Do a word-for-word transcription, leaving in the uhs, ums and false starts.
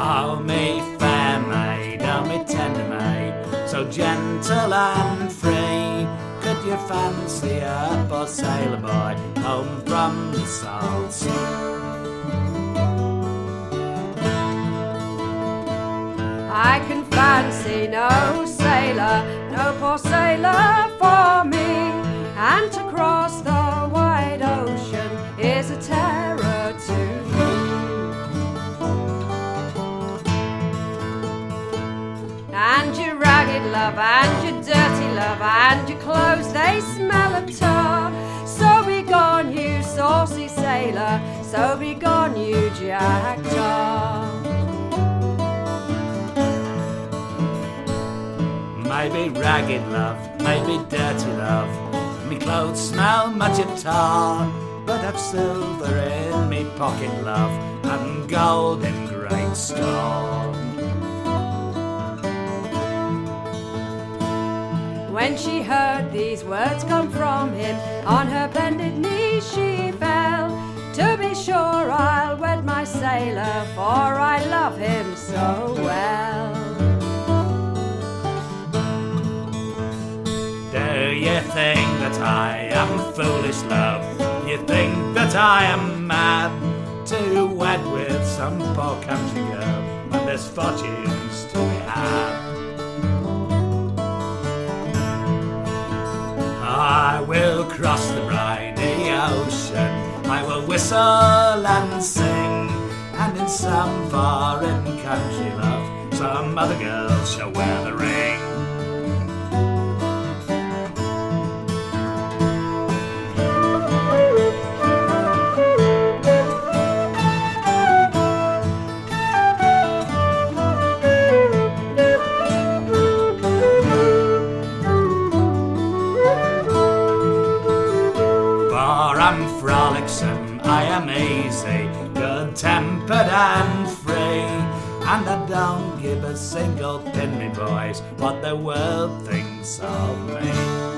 Oh, me fair maid, oh, me tender maid, so gentle and free. Could you fancy a poor sailor boy home from the salt sea? I can fancy no sailor, no poor sailor for me, and to cross the wide ocean is a terror to me. And your ragged love, and your dirty love, and your clothes, they smell of tar. So be gone, you saucy sailor, so be gone, you Jack Tar. Maybe ragged love, maybe dirty love, me clothes smell much of tar, but I've silver in me pocket, love, and gold in great store. When she heard these words come from him, on her bended knees she fell. To be sure I'll wed my sailor, for I love him so well. Do you think that I am foolish, love? You think that I am mad to wed with some poor country girl when there's fortunes to be had? I will cross the briny ocean, I will whistle and sing, and in some foreign country, love, some other girl shall wear the ring. I'm frolicsome, I am easy, good-tempered and free, and I don't give a single pin, me boys, what the world thinks of me.